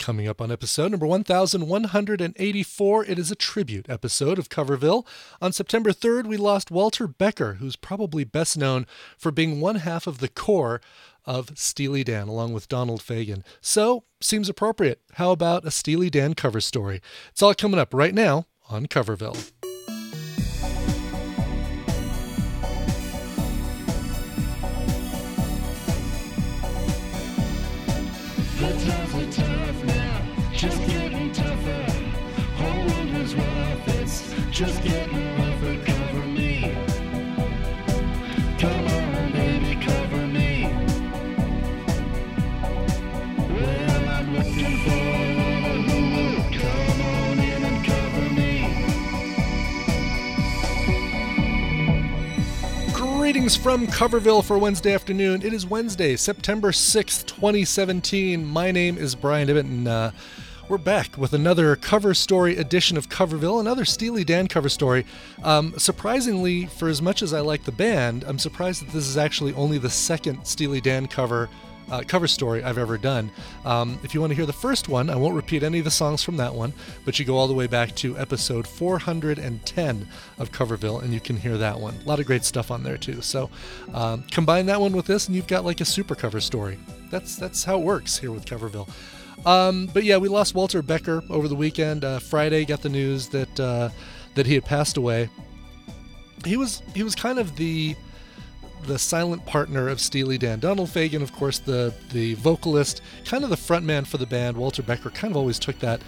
Coming up on episode number 1184, it is a tribute episode of Coverville. On September 3rd, we lost Walter Becker, who's probably best known for being one half of the core of Steely Dan, along with Donald Fagen. So, seems appropriate. How about a Steely Dan cover story? It's all coming up right now on Coverville. The times are tough now, just getting tougher. Whole world is rough, it's just getting rougher. Cover me. Come on, baby, cover me. Well, I'm looking for who will come on in and cover me. Greetings from Coverville for Wednesday afternoon. It is Wednesday, September 6th, 2017. My name is Brian Ibbott, and we're back with another cover story edition of Coverville, another Steely Dan cover story. Surprisingly, for as much as I like the band, I'm surprised that this is actually only the second Steely Dan cover story I've ever done. If you want to hear the first one, I won't repeat any of the songs from that one, but you go all the way back to episode 410 of Coverville, and you can hear that one. A lot of great stuff on there too. So combine that one with this, and you've got like a super cover story. That's how it works here with Coverville. But yeah, we lost Walter Becker over the weekend. Friday, got the news that he had passed away. He was kind of the silent partner of Steely Dan. Donald Fagen, of course, the vocalist, kind of the frontman for the band. Walter Becker kind of always took that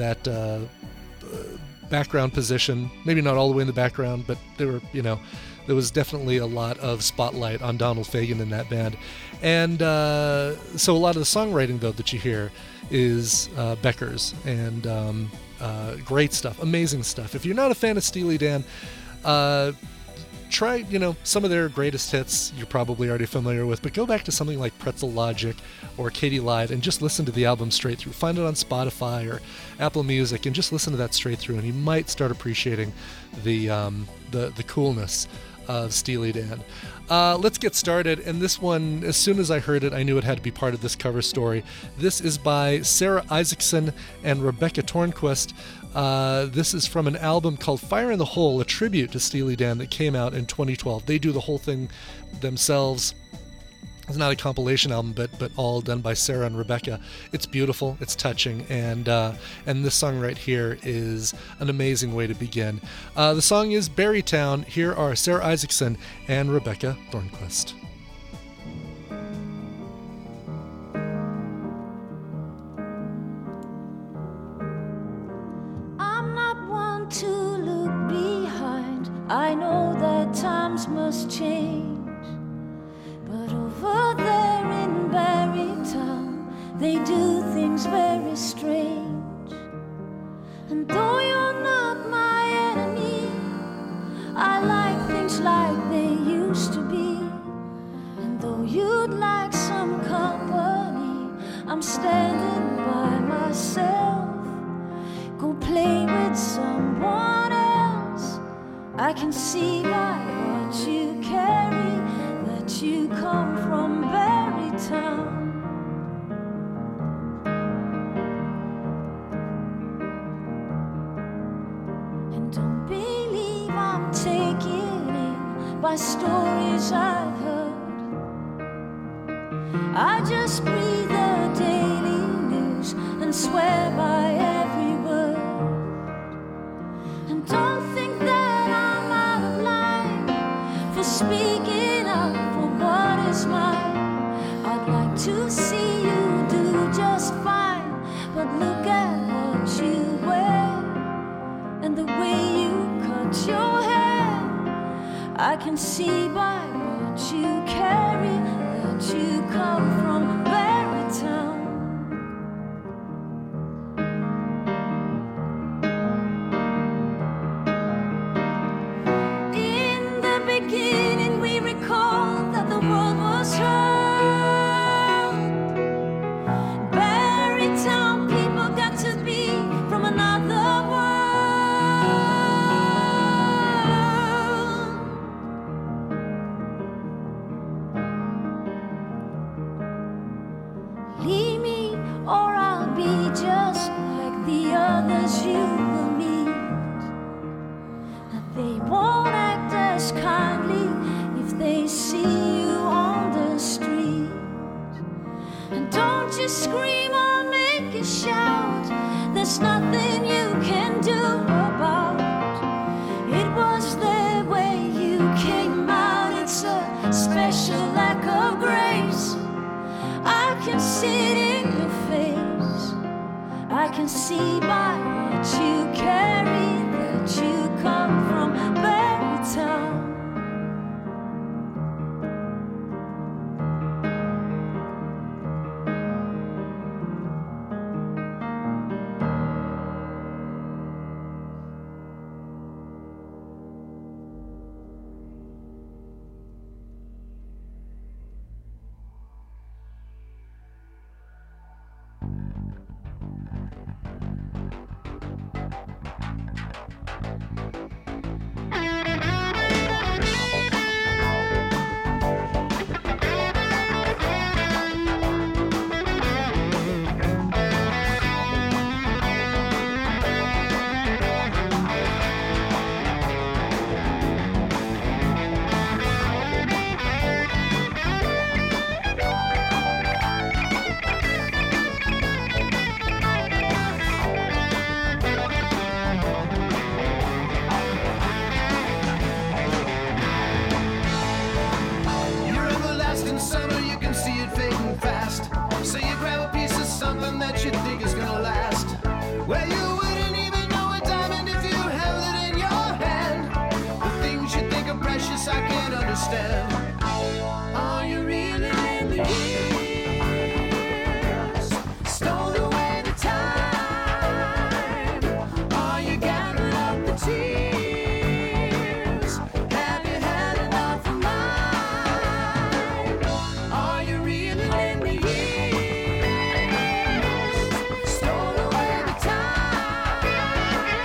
background position. Maybe not all the way in the background, but there was definitely a lot of spotlight on Donald Fagen in that band. And so a lot of the songwriting, though, that you hear is Becker's, and great stuff, amazing stuff. If you're not a fan of Steely Dan, try, some of their greatest hits you're probably already familiar with, but go back to something like Pretzel Logic or Katie Lied and just listen to the album straight through. Find it on Spotify or Apple Music and just listen to that straight through, and you might start appreciating the coolness of Steely Dan. Let's get started, and this one, as soon as I heard it, I knew it had to be part of this cover story. This is by Sarah Isaacson and Rebecca Tornquist. This is from an album called Fire in the Hole, a tribute to Steely Dan that came out in 2012. They do the whole thing themselves. It's not a compilation album, but all done by Sarah and Rebecca. It's beautiful, it's touching, and this song right here is an amazing way to begin. The song is Berrytown. Here are Sarah Isaacson and Rebecca Thornquist. I'm not one to look behind. I know that times must change. But over there in Berrytown, they do things very strange. And though you're not my enemy, I like things like they used to be. And though you'd like some company, I'm standing by myself. Go play with someone else. I can see by what you carry that you come from Berrytown. And don't believe I'm taken in by stories I've heard. I just read the daily news and swear by every word. And don't think that I'm out of line for speaking up for what is mine. I'd like to see you do just fine, but look at what you wear and the way you cut your hair. I can see by what you carry that you come from Berrytown. In the beginning we recall that the world was round. Berrytown people got to be from another world. there's nothing you can do about. It was the way you came out. It's a special lack of grace. I can see it in your face. I can see by what you carry that you come from Barrytown.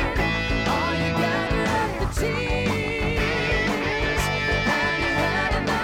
Had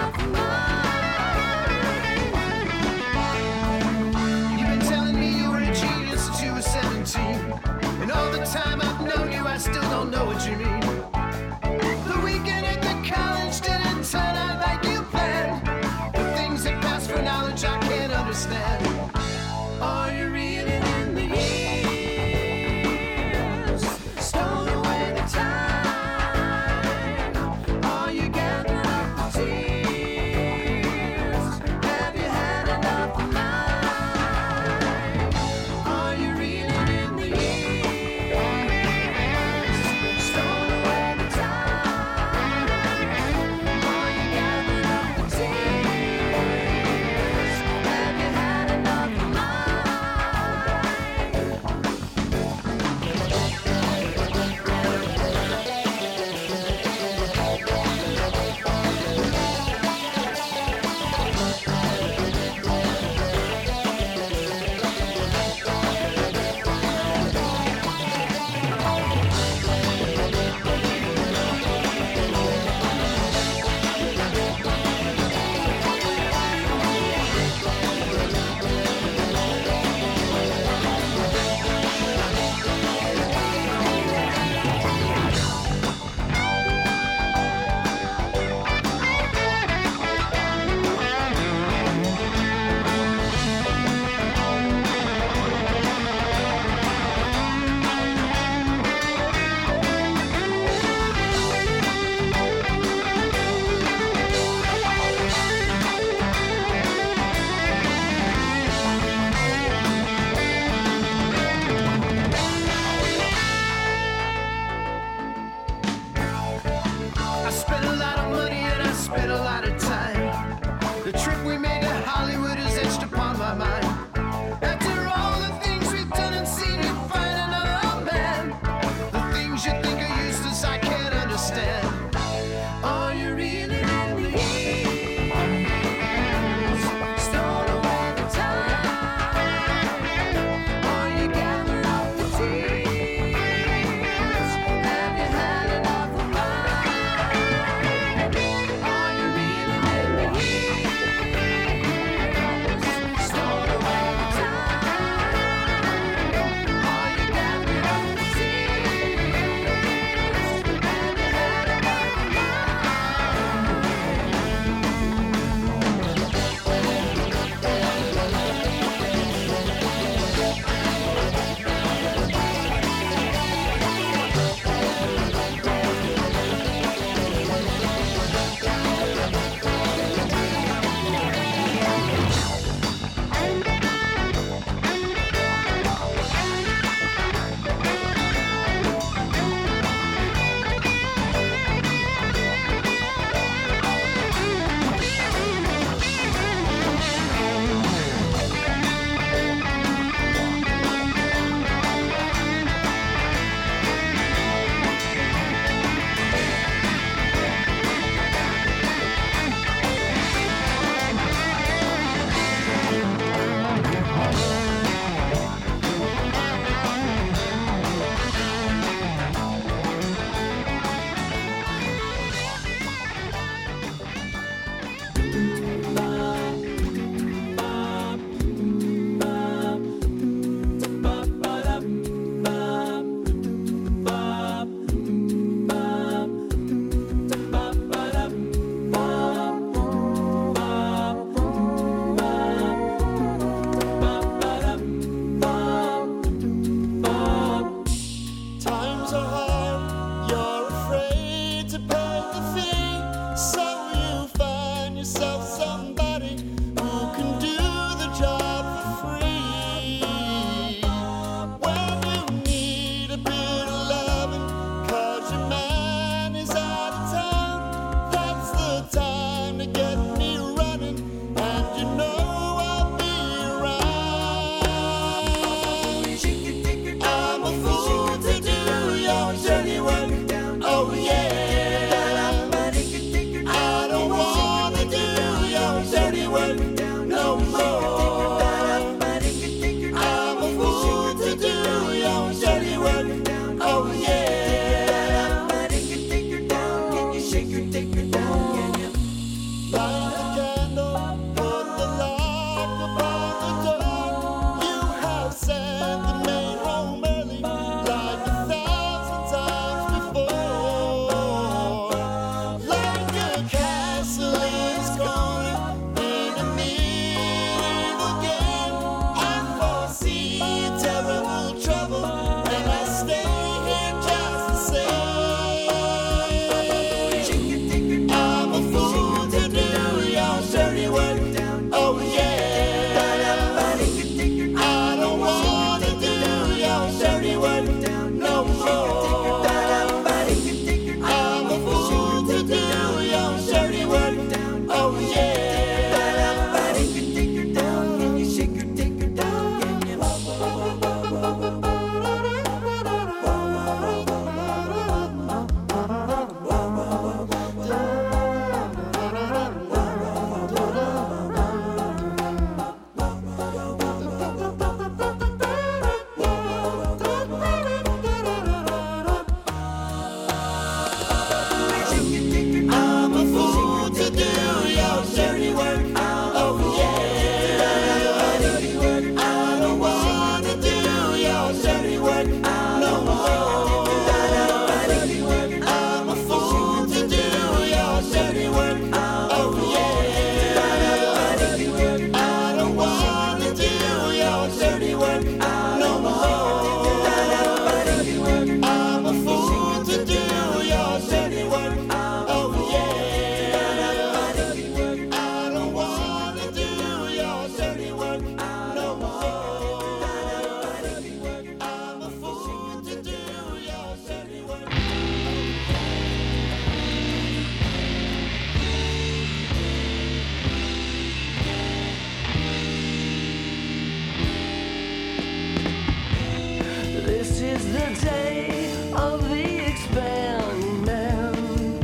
is the day of the expanding man.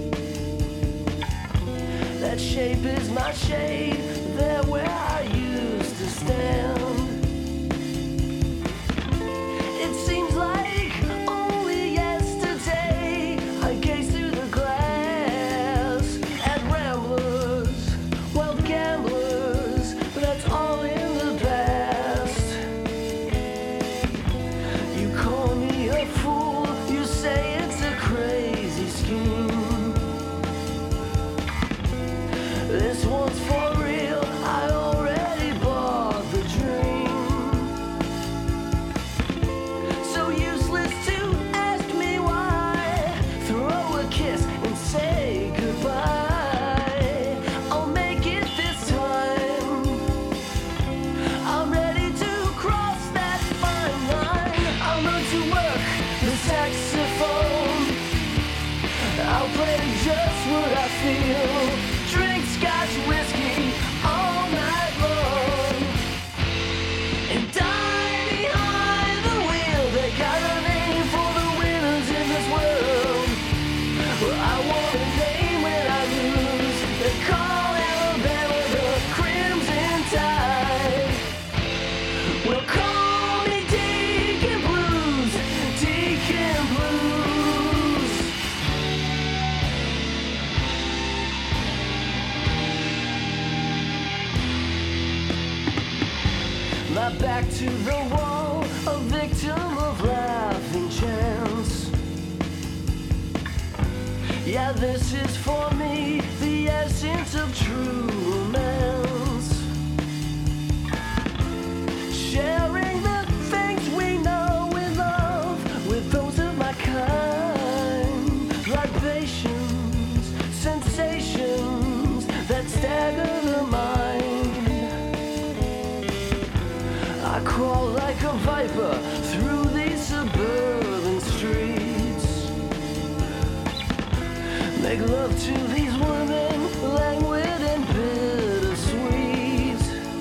That shape is my shade, there where I used to stand. It seems like only yesterday I gazed through the glass at ramblers, wild gamblers, but that's all in the past. You call me a fool, you say it's a crazy scheme. This one's for real, I already bought the dream. So useless to ask me why. Throw a kiss and say goodbye. I'll make it this time. I'm ready to cross that fine line. I'll learn to work the saxophone. I'll play just what I feel. Drink scotch whiskey all night long. And die behind the wheel. They got a name for the winners in this world. Well, I want a name when I lose. They call Alabama the Crimson Tide. Well, call me Deacon Blues, Deacon Blues. My back to the wall, a victim of laughing chance. Yeah, this is for me, the essence of true romance. Sharing the things we know and love with those of my kind. Libations, sensations that stagger the mind. I crawl like a viper through these suburban streets. Make love to these women, languid and bittersweet.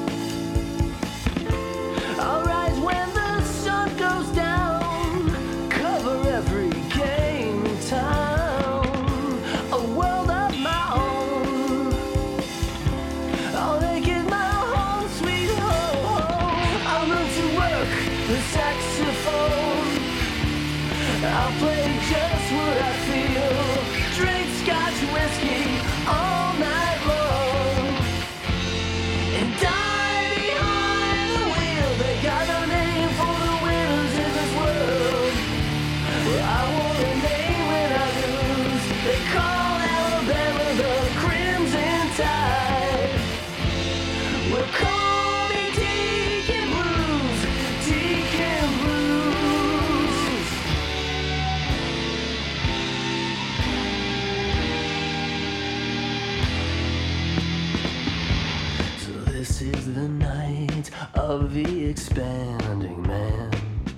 I'll rise when the sun goes down, cover every game in town, a world of my own. I'll make it my home, sweet home. I'll learn to work the saxophone. I'll play just what I feel. Drink scotch whiskey all night long. And die behind the wheel. They got a name for the winners in this world. Well, I want a name when I lose. They call Alabama the Crimson Tide. Well, call me Deacon Blues, Deacon Blues. So this is the night of the expanding man.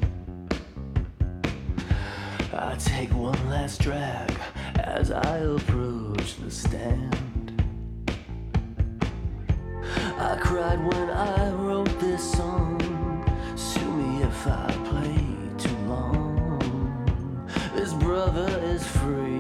I take one last drag as I approach the stand. I cried when I wrote this song. Sue me if I play too long. This brother is free.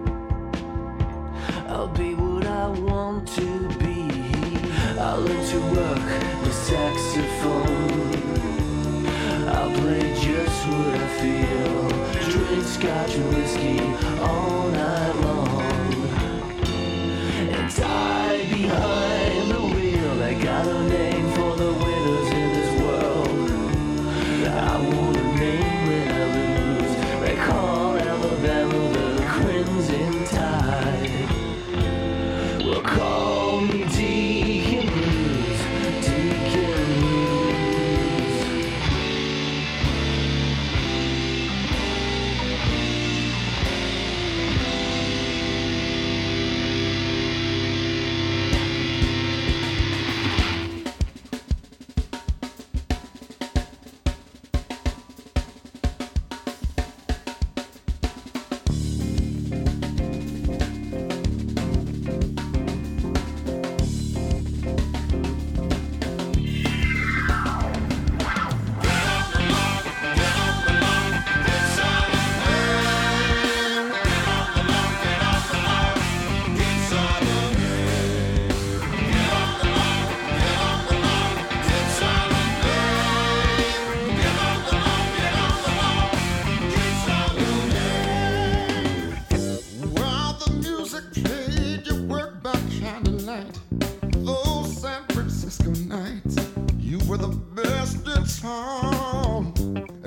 I'll be what I want to be. I'll learn to work the saxophone. I'll play just what I feel. Drink scotch and whiskey all night long. And die behind the wheel. They got a name for the winners in this world. I want a name when I lose. They call Alabama the Crimson Tide. Well, call me Deacon Blues, Deacon Blues.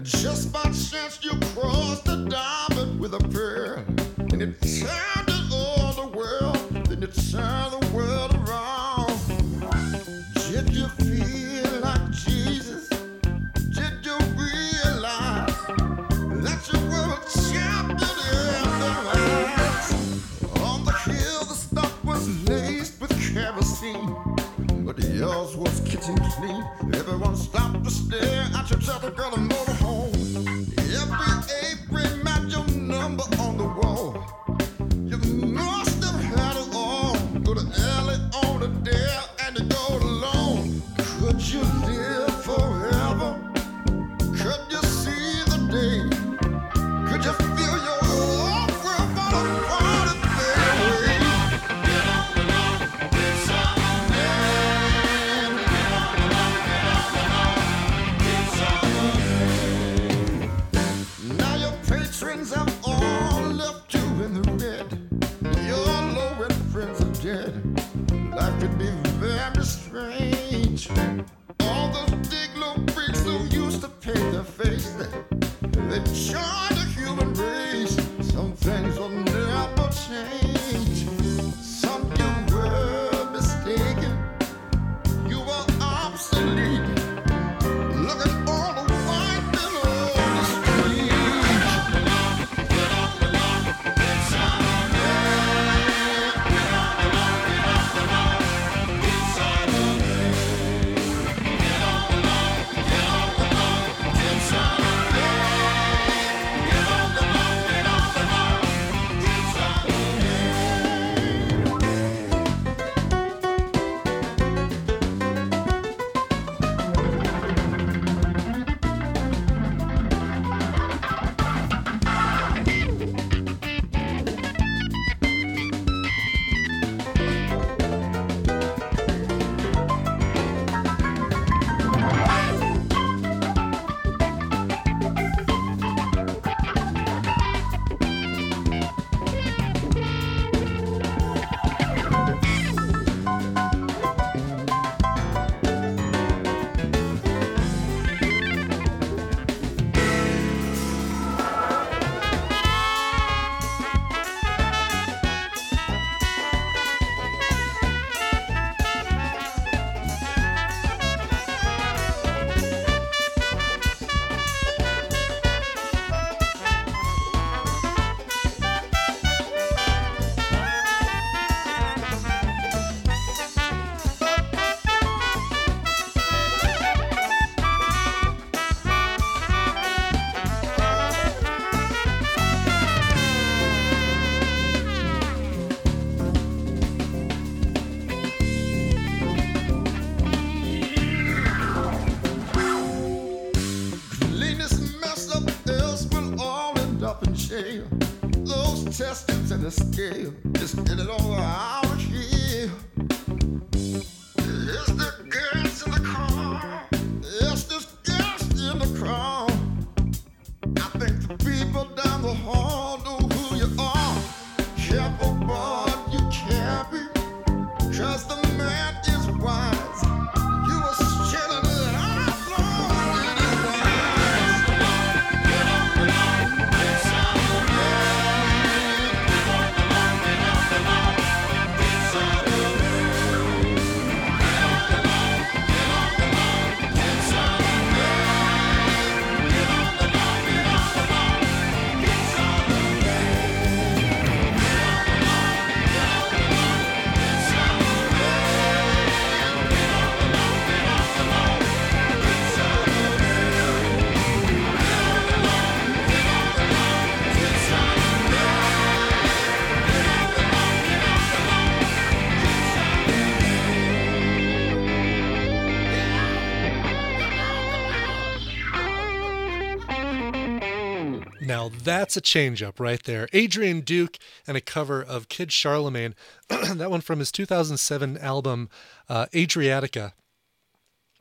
Just by chance you crossed the diamond with a pearl, and it turned it all the world, then it turned the world around. Did you feel like Jesus? Did you realize that you were a champion in their eyes? On the hill the stuff was laced with kerosene, but yours was kitchen clean. Everyone stopped to stare at your other girl and motor home. Every apron matched your number on the wall. You must have had it all. Go to alley on the dare and you go alone. Could you live forever? Could you see the day? Could you feel your whole world fall apart and fade away? Now your patrons have all left you in the red. Your low-rent friends are dead. Life could be very strange. All those big low freaks who used to pay their face, they've joined the human race. Some things will never change. Some you were mistaken. You were obsolete. Look at all the white men on the street. Cleanest mess up else will all end up in jail. Those testings and the scale, just get it all out of here. Is there gas in the car? Yes, there's gas in the car. I think the people down the hall know who you are. Careful what you carry, 'cause the man is wise. You were chilling it out long in his eyes. Now that's a change up right there. Adrian Duke and a cover of Kid Charlemagne. That one from his 2007 album, Adriatica.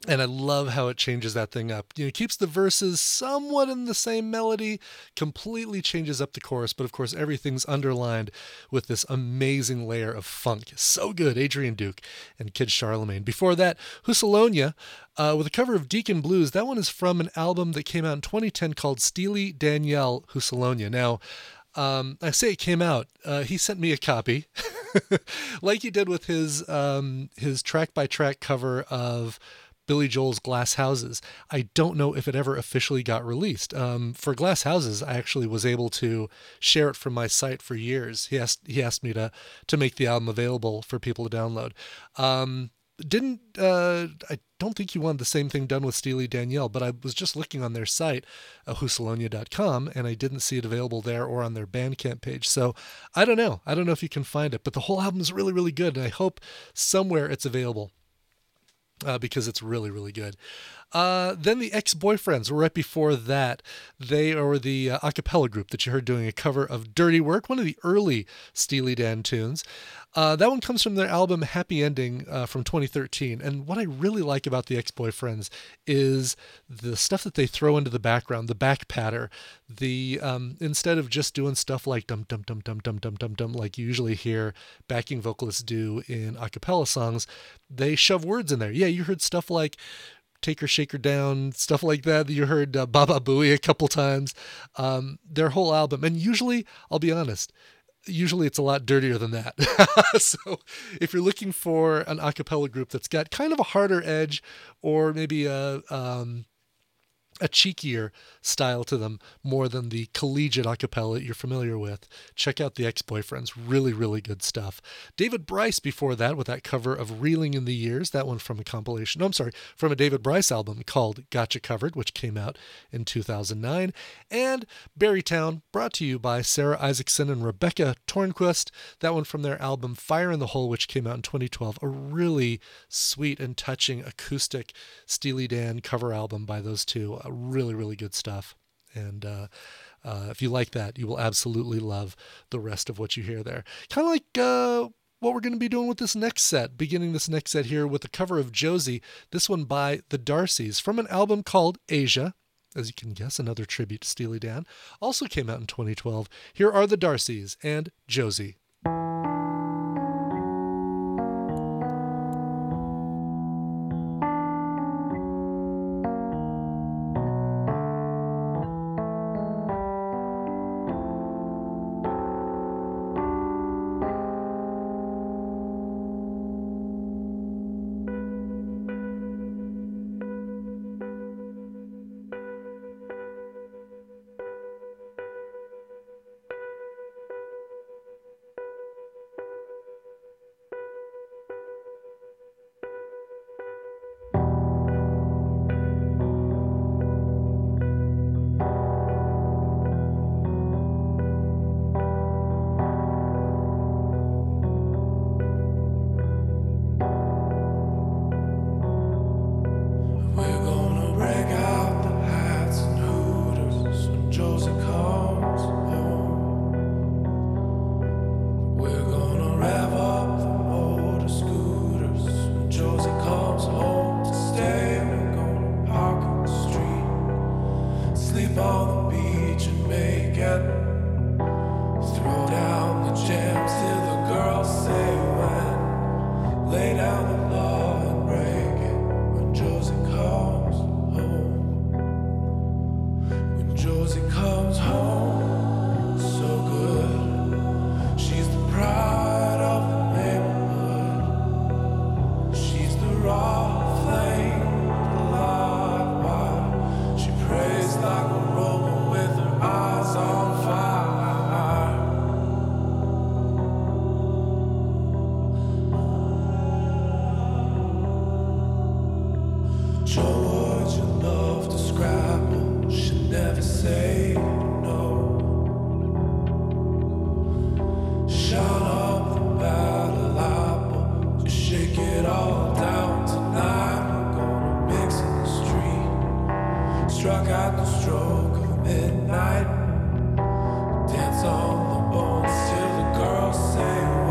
And I love how it changes that thing up. It keeps the verses somewhat in the same melody, completely changes up the chorus, but of course everything's underlined with this amazing layer of funk. So good, Adrian Duke and Kid Charlemagne. Before that, Husalonia with a cover of Deacon Blues. That one is from an album that came out in 2010 called Steely Danielle Husalonia. Now, I say it came out. He sent me a copy, like he did with his track-by-track cover of Billy Joel's Glass Houses. I don't know if it ever officially got released. For Glass Houses, I actually was able to share it from my site for years. He asked me to make the album available for people to download. I don't think he wanted the same thing done with Steely Danielle, but I was just looking on their site, husalonia.com, and I didn't see it available there or on their Bandcamp page. So I don't know. I don't know if you can find it, but the whole album is really, really good, and I hope somewhere it's available. Because it's really, really good. Then the Ex-Boyfriends were right before that. They are the a cappella group that you heard doing a cover of Dirty Work, one of the early Steely Dan tunes. That one comes from their album Happy Ending from 2013. And what I really like about the Ex-Boyfriends is the stuff that they throw into the background, the back patter. Instead of just doing stuff like dum dum dum dum dum dum dum dum like you usually hear backing vocalists do in a cappella songs, they shove words in there. Yeah, you heard stuff like Take Her, Shake Her Down, stuff like that. You heard Baba Booey a couple times. Their whole album, and usually, I'll be honest, usually it's a lot dirtier than that. So if you're looking for an a cappella group that's got kind of a harder edge, or maybe a cheekier style to them, more than the collegiate a cappella you're familiar with, check out the Ex-Boyfriends. Really, really good stuff. David Bryce before that with that cover of Reeling in the Years, that one from a compilation, from a David Bryce album called Gotcha Covered, which came out in 2009. And Berrytown, brought to you by Sarah Isaacson and Rebecca Tornquist, that one from their album Fire in the Hole, which came out in 2012. A really sweet and touching acoustic Steely Dan cover album by those two. Really, really good stuff. And if you like that, you will absolutely love the rest of what you hear there. Kind of like what we're going to be doing with this next set, beginning this next set here with the cover of Josie, this one by the Darcys from an album called Asia. As you can guess, another tribute to Steely Dan. Also came out in 2012. Here are the Darcys and Josie.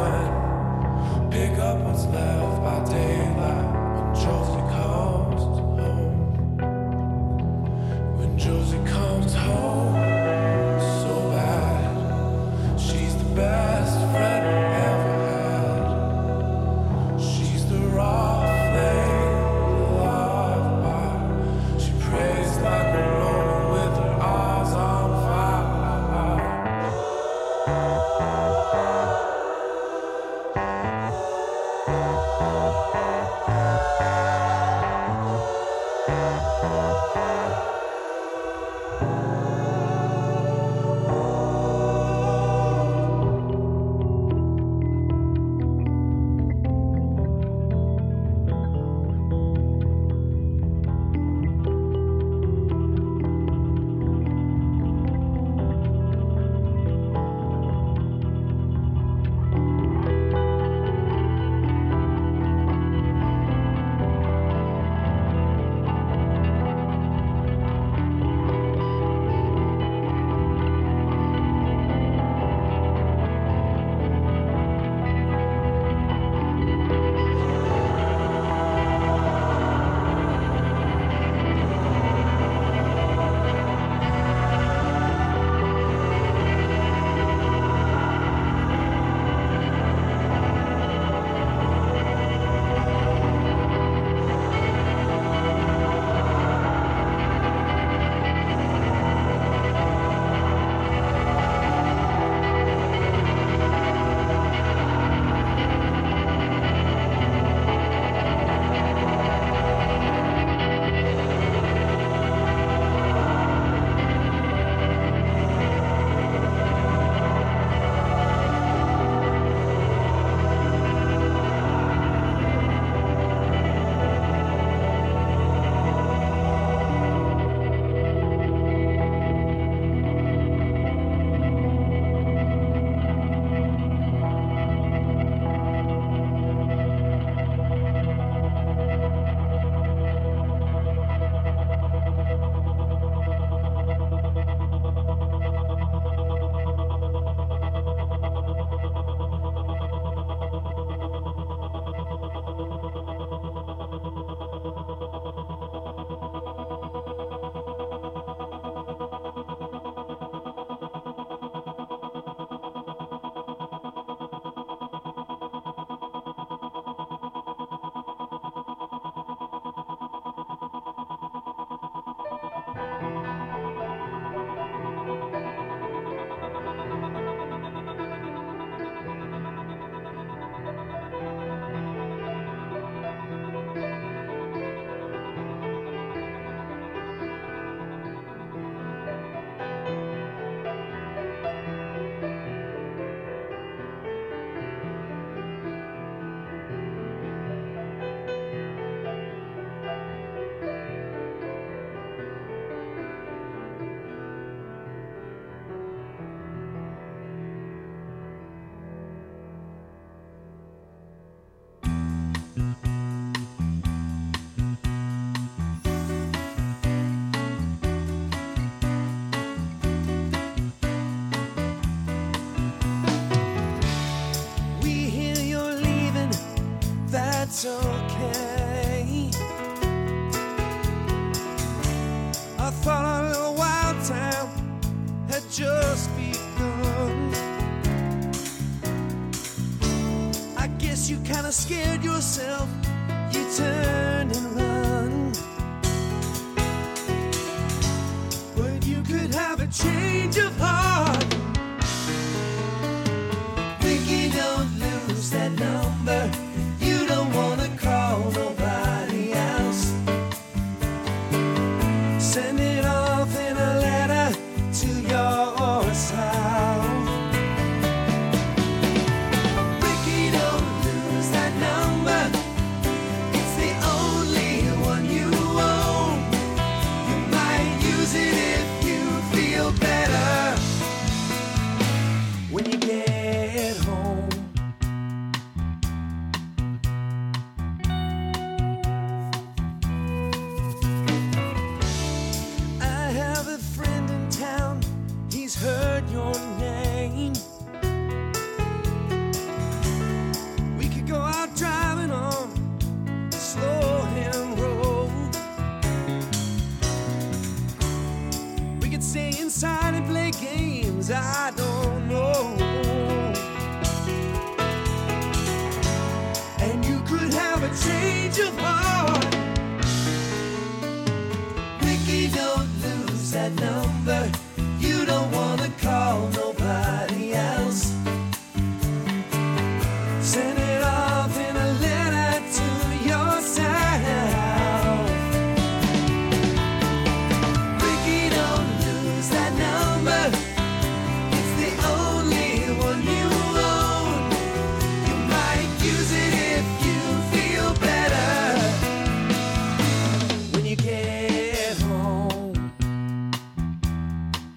Pick up what's left by daylight when Josie comes just begun. I guess you kinda scared yourself. You turn and run. But you could have a change of heart. Ricky, don't lose that number. You don't wanna call nobody else. Send it off in a letter to yourself. Ricky, don't lose that number. It's the only one you own. You might use it if you feel better when you get home. I have a friend in town, he's heard your name. We could go out driving on slow him road. We could stay inside and play games, I don't know. And you could have a change of heart. Ricky, don't lose that number. You don't wanna call nobody else. Send it off in a letter to yourself. Ricky, don't lose that number. It's the only one you own. You might use it if you feel better when you get home.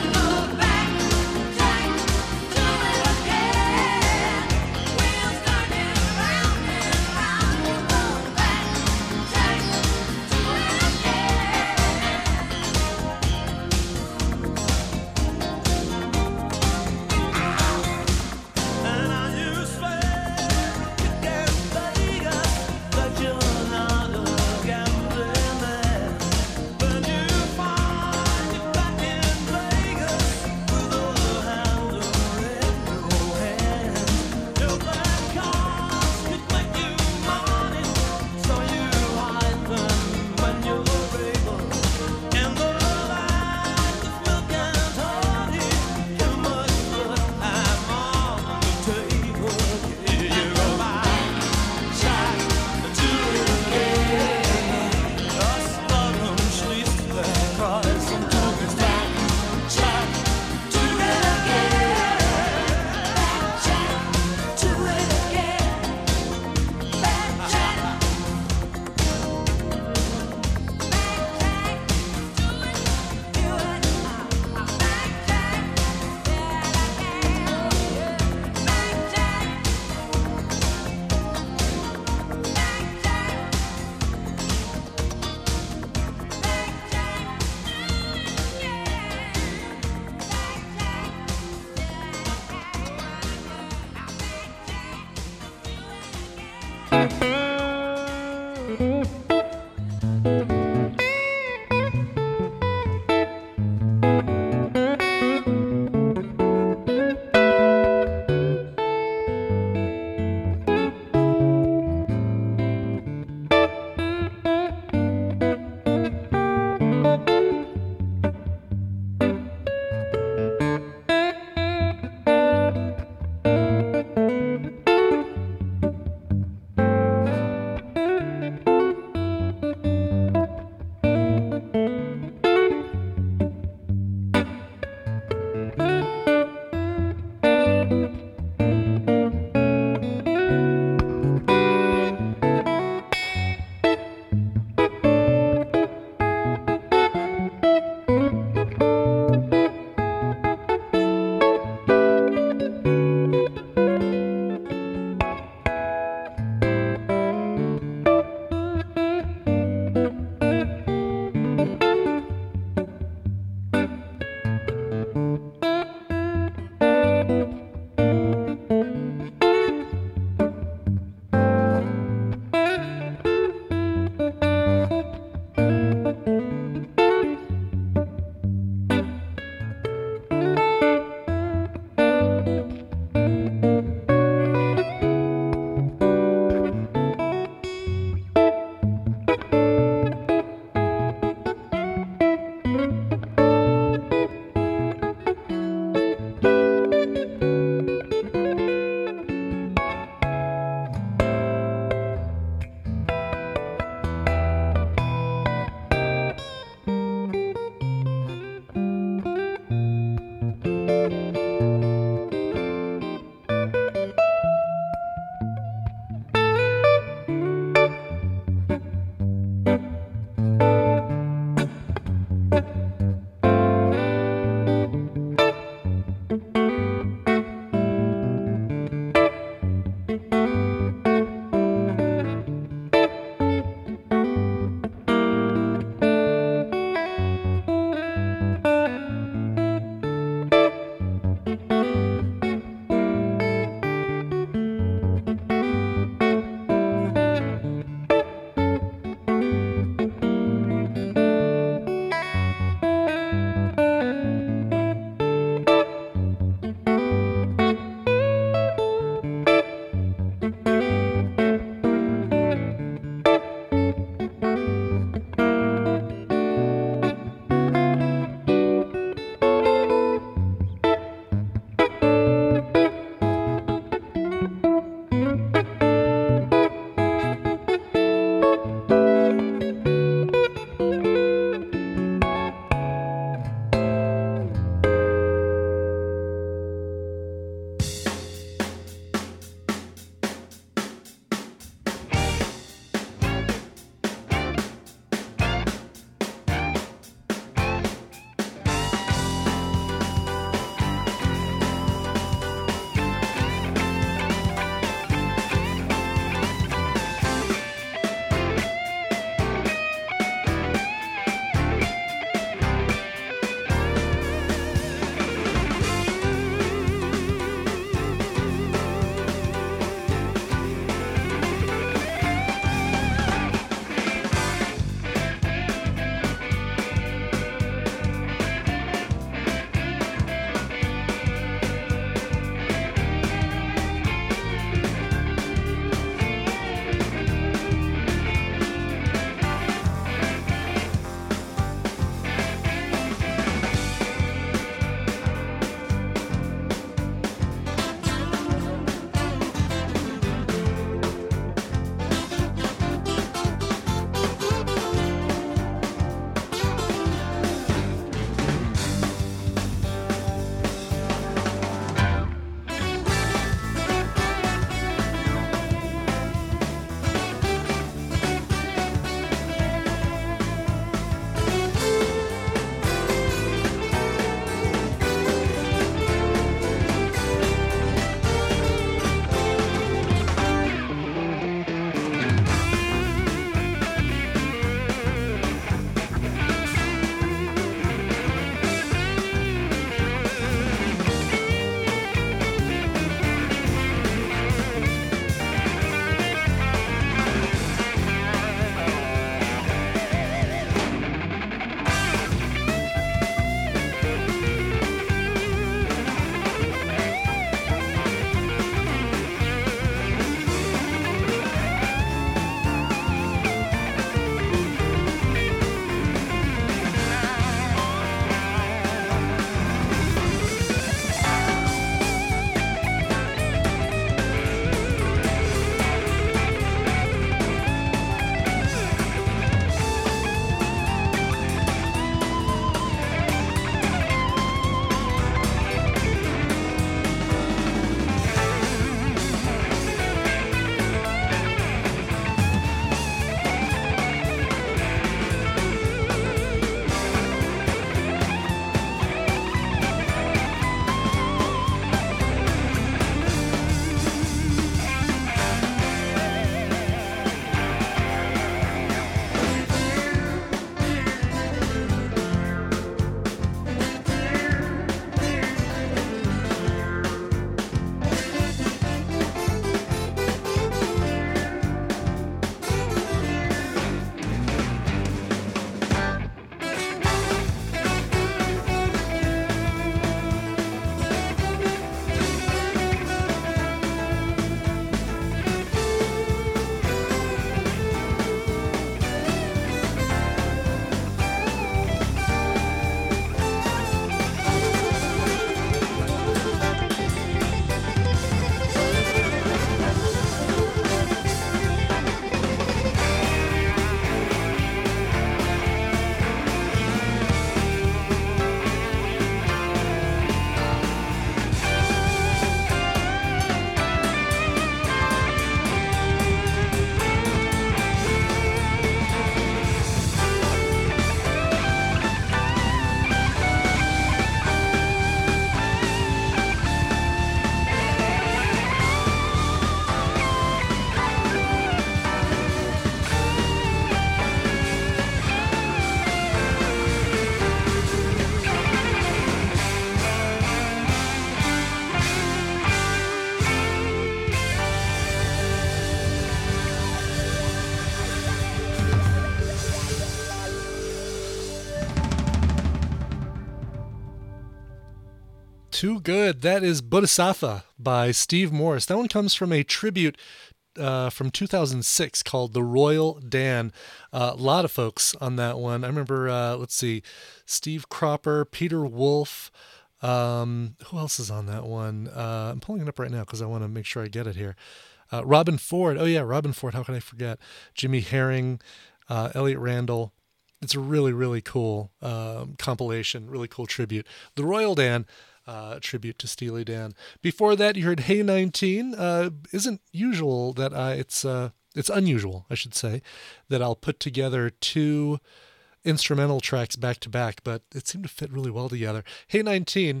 Too good. That is Bodhisattva by Steve Morris. That one comes from a tribute from 2006 called The Royal Dan. A lot of folks on that one. I remember, let's see, Steve Cropper, Peter Wolf. Who else is on that one? I'm pulling it up right now because I want to make sure I get it here. Robin Ford. Oh, yeah, Robin Ford. How can I forget? Jimmy Herring, Elliot Randall. It's a really, really cool compilation, really cool tribute. The Royal Dan. Tribute to Steely Dan. Before that, you heard Hey 19. Isn't usual that it's unusual, I should say, that I'll put together two instrumental tracks back to back, but it seemed to fit really well together. Hey 19,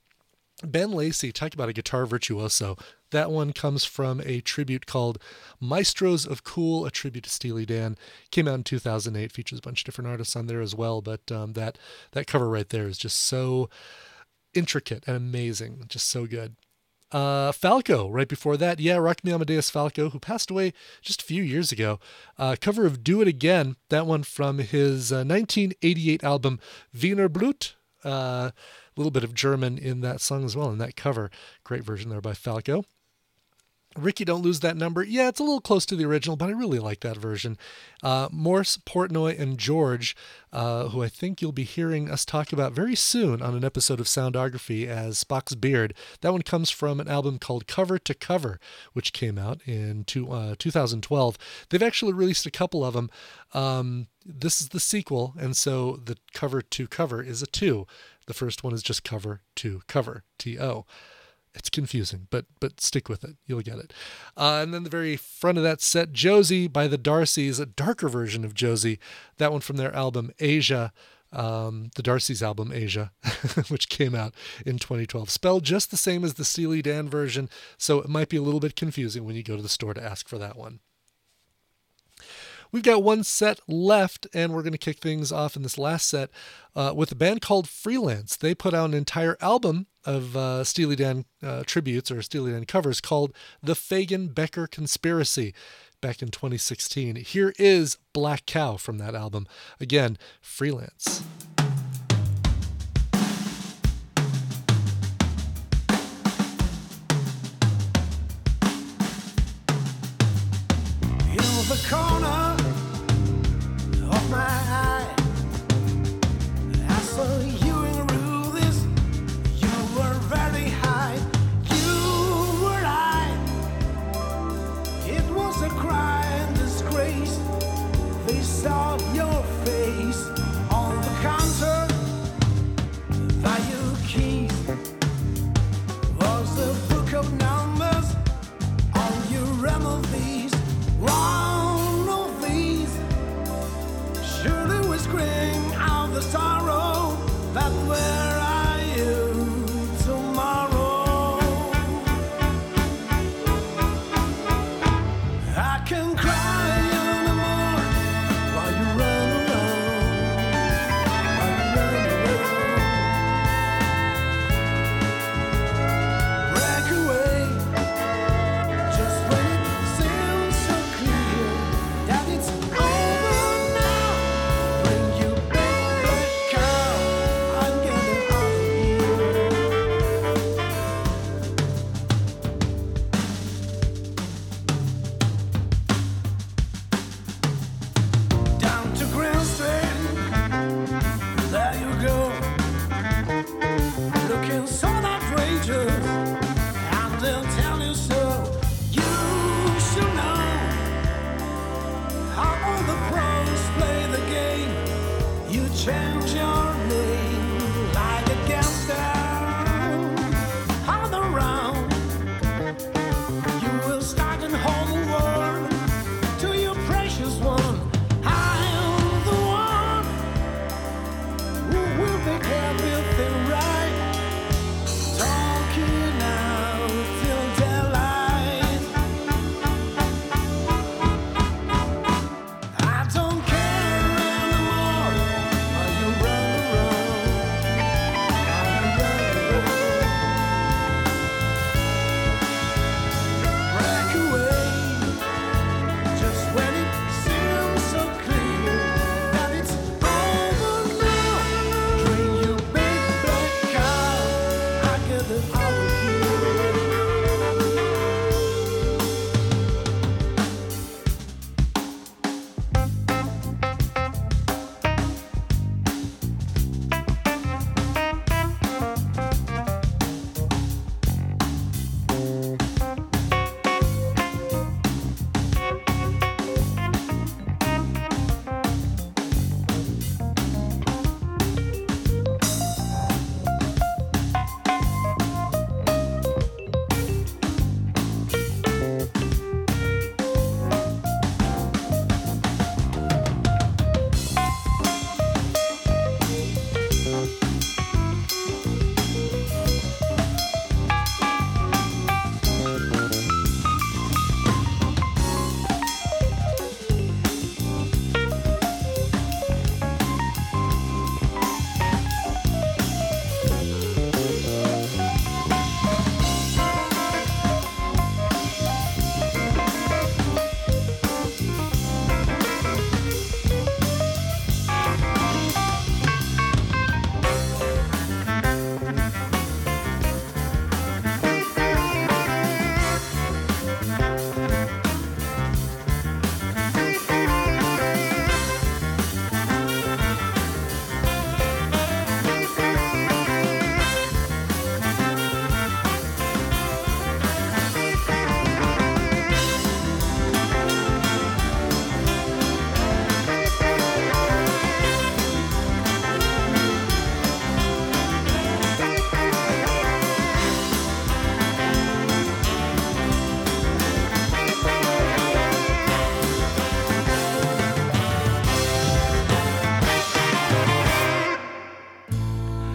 Ben Lacey, talk about a guitar virtuoso. That one comes from a tribute called Maestros of Cool, a tribute to Steely Dan. Came out in 2008, features a bunch of different artists on there as well, but that cover right there is just so intricate and amazing, just so good. Falco, right before that, Rock Me Amadeus Falco, who passed away just a few years ago. Cover of Do It Again, that one from his 1988 album Wiener Blut. A little bit of German in that song as well, in that cover. Great version there by Falco. Ricky, Don't Lose That Number. Yeah, it's a little close to the original, but I really like that version. Morse, Portnoy, and George, who I think you'll be hearing us talk about very soon on an episode of Soundography as Spock's Beard. That one comes from an album called Cover to Cover, which came out in 2012. They've actually released a couple of them. This is the sequel, and so the Cover to Cover is a 2. The first one is just Cover to Cover, T-O. It's confusing, but stick with it. You'll get it. And then the very front of that set, Josie by the Darcys, a darker version of Josie. That one from their album Asia, the Darcys album Asia, which came out in 2012. Spelled just the same as the Steely Dan version, so it might be a little bit confusing when you go to the store to ask for that one. We've got one set left, and we're going to kick things off in this last set with a band called Freelance. They put out an entire album of Steely Dan tributes or Steely Dan covers called The Fagan Becker Conspiracy back in 2016. Here is Black Cow from that album. Again, Freelance. In the corner of my eye, I saw you in a room. This, you were very high. You were I. It was a crime, disgrace. They saw your face on the counter by your keys. Was the book of numbers on your remedies. One of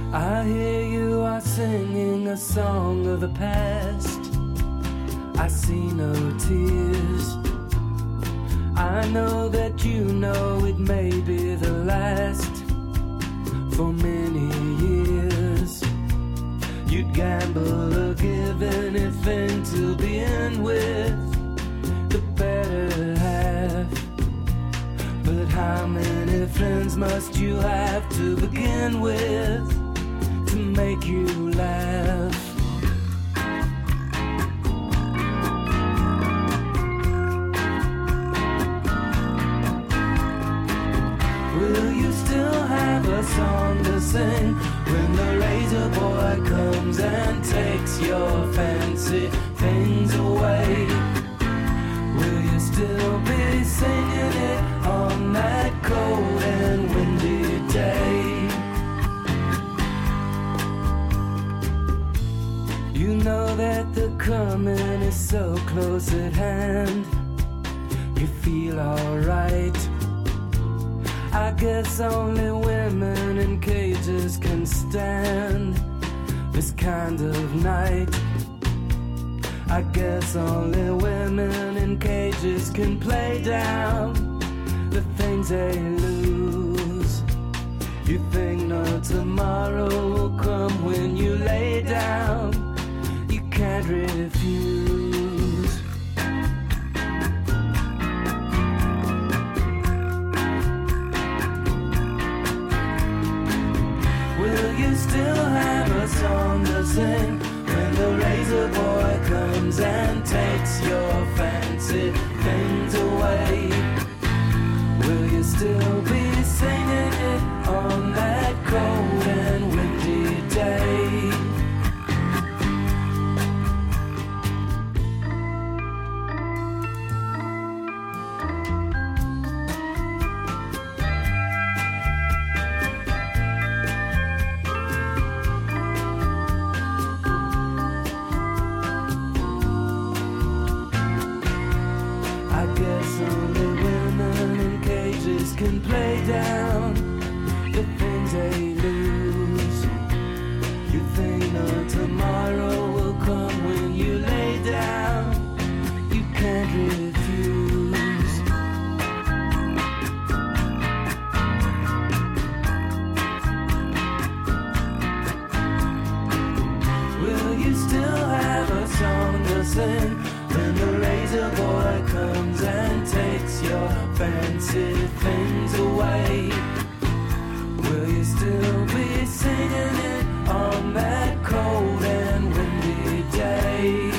I hear you are singing a song of the past. I see no tears. I know that you know it may be the last for many years. You'd gamble or give anything to begin with the better half. But how many friends must you have to begin with to make you laugh? Will you still have a song to sing when the razor boy comes and takes your fancy things away? Will you still be singing it on that cold and windy day? You know that the coming is so close at hand. You feel alright. I guess only women in cages can stand this kind of night. I guess only women in cages can play down the things they lose. You think no tomorrow will come when you lay down. You can't refuse. You still have a song to sing when the razor boy comes and takes your fancy things away. Will you still be singing it on that cold and windy day? Can play down the things they lose. You think no tomorrow will come when you lay down. You can't refuse. Will you still have a song to sing when the razor boy comes and takes your fancy things away? Will you still be singing it on that cold and windy day?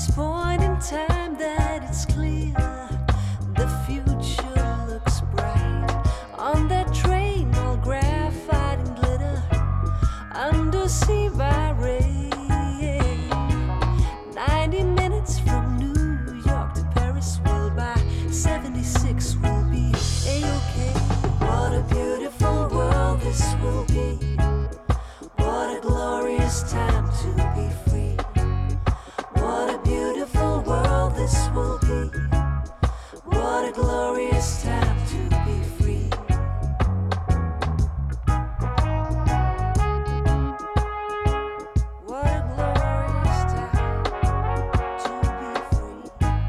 this point in time that it's clear the future looks bright. On that train, all graphite and glitter, undersea by rain. 90 minutes from New York to Paris, will by 76 will be A-OK. What a beautiful world this will be. What a glorious time to be free. What a beautiful world this will be. What a glorious time to be free. What a glorious time to be free.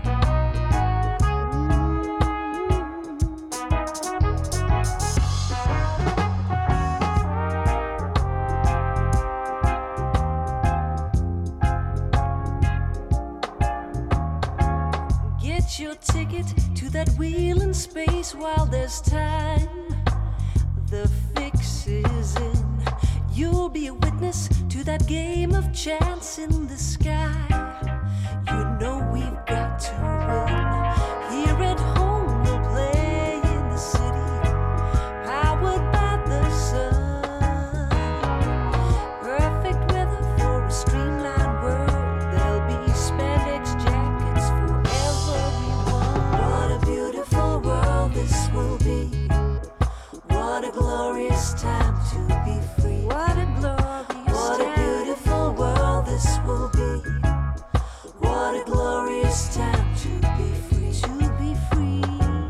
Get your ticket to that wheel in space while there's time. The fix is in. You'll be a witness to that game of chance in the sky. You know we've got to win. Here at home we'll play in the city, powered by the sun. Perfect weather for a streamlined world. There'll be spandex jackets for everyone. What a beautiful world this will be. What a glorious time to be free. What a glorious What a beautiful world this will be. What a glorious time to be free. To be free.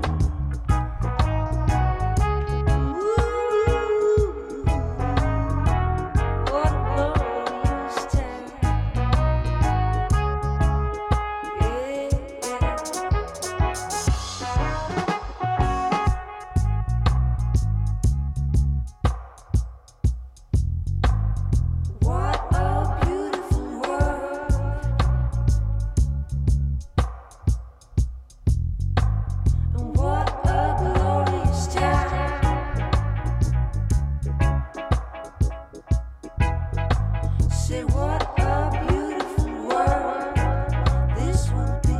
Ooh, what a glorious time. Yeah. What a beautiful world. And what a glorious time. Say what a beautiful world this will be.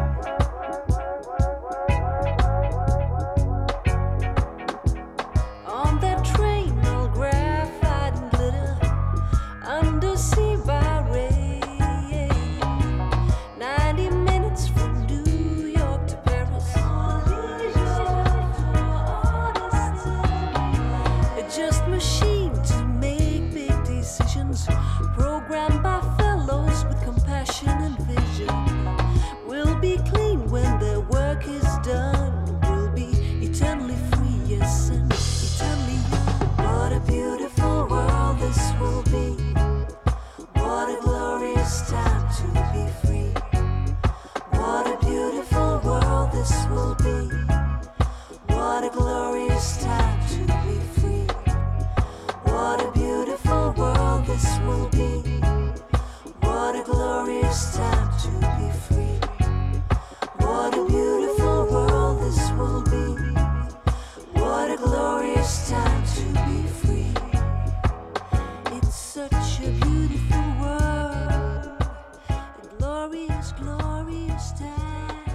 On that train, all graphite and glitter, undersea by rain. 90 minutes from New York to Paris. Just machine to make big decisions, programmed by fellows with compassion and vision. We'll be clean when their work is done. We'll be eternally free, yes, and eternally young. What a beautiful world this will be. What a glorious time to be free. What a beautiful world this will be. What a glorious time to be free. What a beautiful world this will be. What a glorious time to be free. What a beautiful world this will be. What a glorious time to be free. It's such a beautiful world. A glorious, glorious time.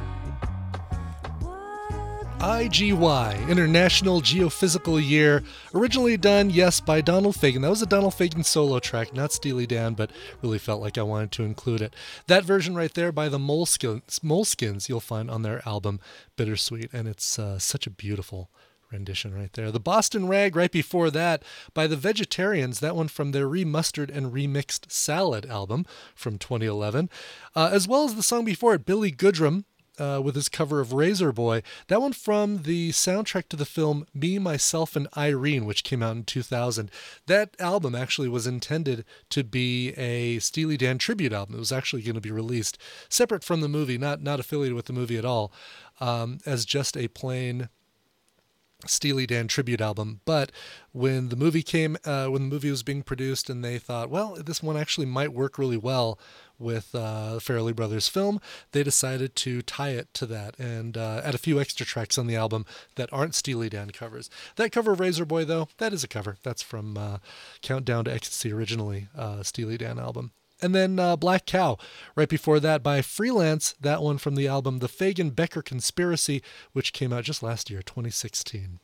What a IGY, International Geophysical Year, originally done, yes, by Donald Fagen. That was a Donald Fagen solo track, not Steely Dan, but really felt like I wanted to include it. That version right there by the Moleskins you'll find on their album Bittersweet, and it's such a beautiful rendition right there. The Boston Rag right before that by the Vegetarians, that one from their Remastered and Remixed Salad album from 2011, as well as the song before it, Billy Goodrum, with his cover of Razor Boy. That one from the soundtrack to the film Me, Myself, and Irene, which came out in 2000. That album actually was intended to be a Steely Dan tribute album. It was actually going to be released separate from the movie, not affiliated with the movie at all, as just a plain Steely Dan tribute album. But when the movie was being produced and they thought, well, this one actually might work really well with the Farrelly Brothers film, they decided to tie it to that and add a few extra tracks on the album that aren't Steely Dan covers. That cover of Razor Boy, though, that is a cover. That's from Countdown to Ecstasy, originally Steely Dan album. And then Black Cow, right before that by Freelance, that one from the album The Fagin Becker Conspiracy, which came out just last year, 2016.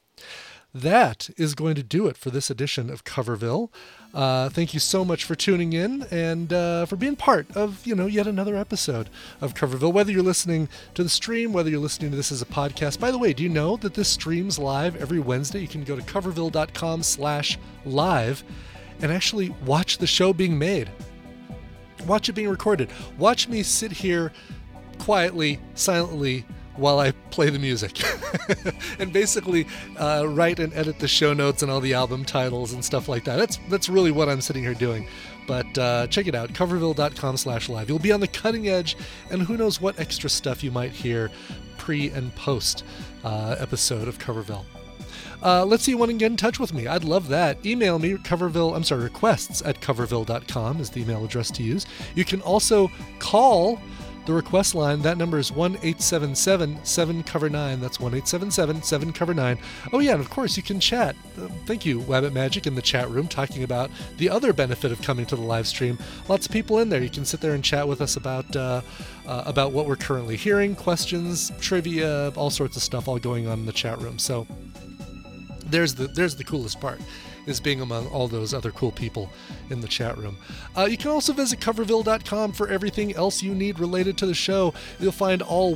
That is going to do it for this edition of Coverville. Thank you so much for tuning in and for being part of, yet another episode of Coverville. Whether you're listening to the stream, whether you're listening to this as a podcast. By the way, do you know that this streams live every Wednesday? You can go to coverville.com/live and actually watch the show being made. Watch it being recorded. Watch me sit here quietly, silently, while I play the music and basically write and edit the show notes and all the album titles and stuff like that. That's really what I'm sitting here doing. But check it out, coverville.com/live. You'll be on the cutting edge, and who knows what extra stuff you might hear pre and post episode of Coverville. Let's see you want to get in touch with me. I'd love that. Email me, requests at coverville.com is the email address to use. You can also call the request line. That number is 1-877-7-COVER-9. That's 1-877-7-COVER-9. Oh yeah, and of course you can chat. Thank you, Wabbit Magic, in the chat room, talking about the other benefit of coming to the live stream. Lots of people in there. You can sit there and chat with us about what we're currently hearing, questions, trivia, all sorts of stuff all going on in the chat room. So there's the coolest part, is being among all those other cool people in the chat room. You can also visit coverville.com for everything else you need related to the show. You'll find all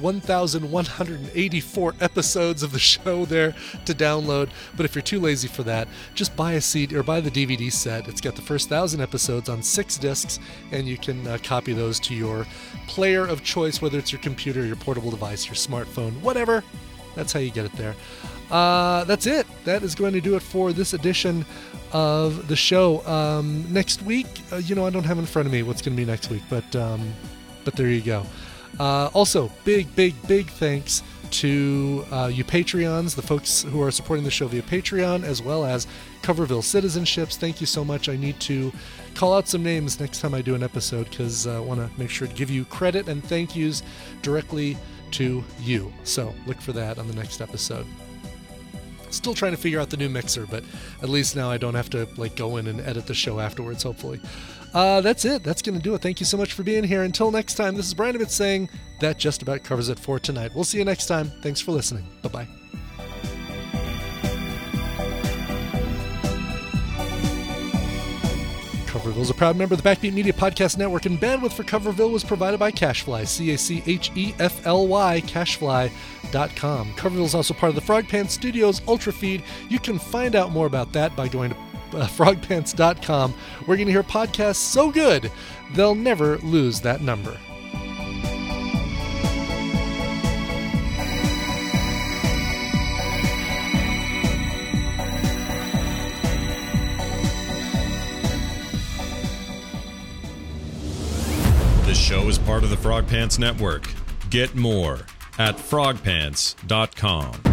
1,184 episodes of the show there to download. But if you're too lazy for that, just buy a CD or buy the DVD set. It's got the first 1,000 episodes on 6 discs, and you can copy those to your player of choice, whether it's your computer, your portable device, your smartphone, whatever. That's how you get it there. That's it. That is going to do it for this edition of the show. Next week, I don't have in front of me what's going to be next week, but there you go. Also, big thanks to you Patreons, the folks who are supporting the show via Patreon, as well as Coverville Citizenships. Thank you so much. I need to call out some names next time I do an episode, because I want to make sure to give you credit and thank yous directly to you. So look for that on the next episode. Still trying to figure out the new mixer, but at least now I don't have to go in and edit the show afterwards, hopefully. That's it. That's going to do it. Thank you so much for being here. Until next time, this is Brian Ibbott saying that just about covers it for tonight. We'll see you next time. Thanks for listening. Bye-bye. Coverville is a proud member of the Backbeat Media Podcast Network, and bandwidth for Coverville was provided by Cashfly, CACHEFLY, Cashfly.com. Coverville is also part of the Frog Pants Studios Ultra Feed. You can find out more about that by going to frogpants.com. We're going to hear podcasts so good, they'll never lose that number. This show is part of the Frog Pants Network. Get more at frogpants.com.